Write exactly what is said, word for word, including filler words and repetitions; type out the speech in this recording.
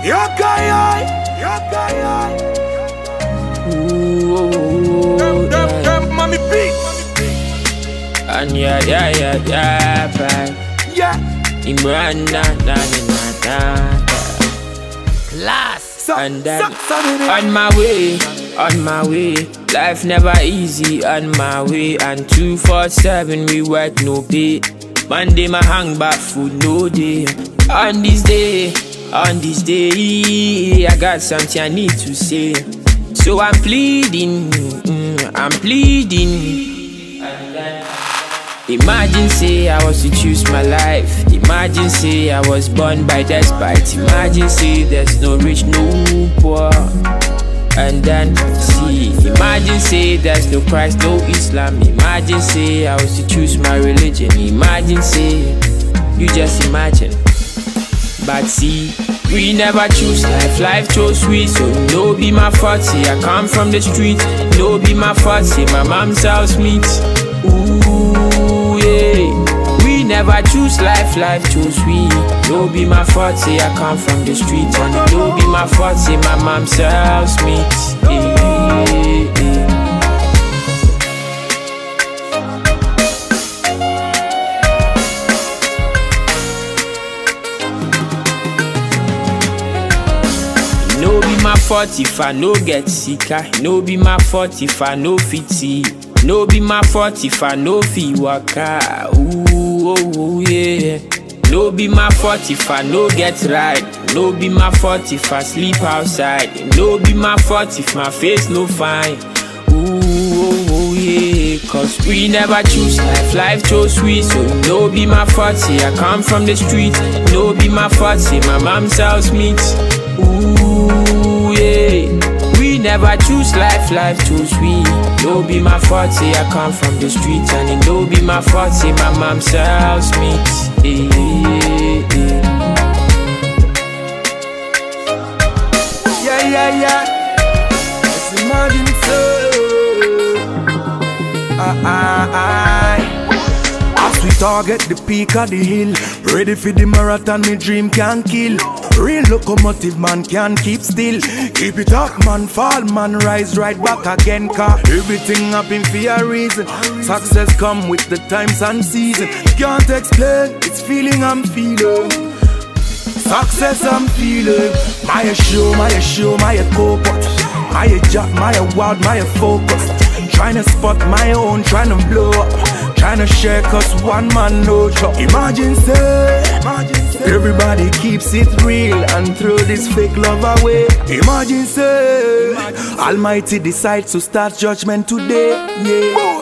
Yokai, yokai, Ooh, Dem, dem, yeah. dem, mommy beat. And yeah, yeah, yeah, yeah, man. Yeah. Imran, na, na, na, na, na. Class. So, And then, so, so, on my way, on my way. Life never easy, on my way. And two four seven, we work no pay. Monday, my hang back food no day. On this day, on this day, I got something I need to say. So I'm pleading, mm, I'm pleading. And then, imagine say I was to choose my life. Imagine say I was born by despite. Imagine say there's no rich, no poor. And then see, imagine say there's no Christ, no Islam. Imagine say I was to choose my religion. Imagine say, you just imagine. But see, we never choose life, life chose we. So no be my fault, say I come from the street. No be my fault, say my mom sells meat. Ooh, yeah. We never choose life, life chose we. No be my fault, say I come from the street. And no be my fault, say my mom sells meat. Yeah, yeah. No be my fault if I no get sicker. No be my fault if I no fit see. No be my fault if I no fit waka. Ooh, oh, oh, yeah. No be my fault if I no get right. No be my fault if I sleep outside. No be my fault if my face no fine. Ooh, oh, oh, yeah. Cause we never choose life, life chose we. So no be my fault, say I come from the street. No be my fault, say my mom sells meat. Ooh, yeah. We never choose life, life choose we. No be my fault, say I come from the street. And it no be my fault, say my mom sells meat. Yeah, yeah. Yeah, yeah, yeah. Let's imagine so. Ah, ah, ah. As we target the peak of the hill, ready for the marathon, me dream can kill. Real locomotive man can't keep still. Keep it up man, fall man, rise right back again. Cause everything happen for a reason. Success come with the times and season. Can't explain, it's feeling I'm feeling. Success I'm feeling. My show, my show, my coconut. My job, my wild, my focus. Trying to spot my own, trying to blow up. Trying to share cause one man no chop. Imagine say, imagine say everybody keeps it real and throw this fake love away. Imagine say, imagine say Almighty decides to start judgment today. Yeah.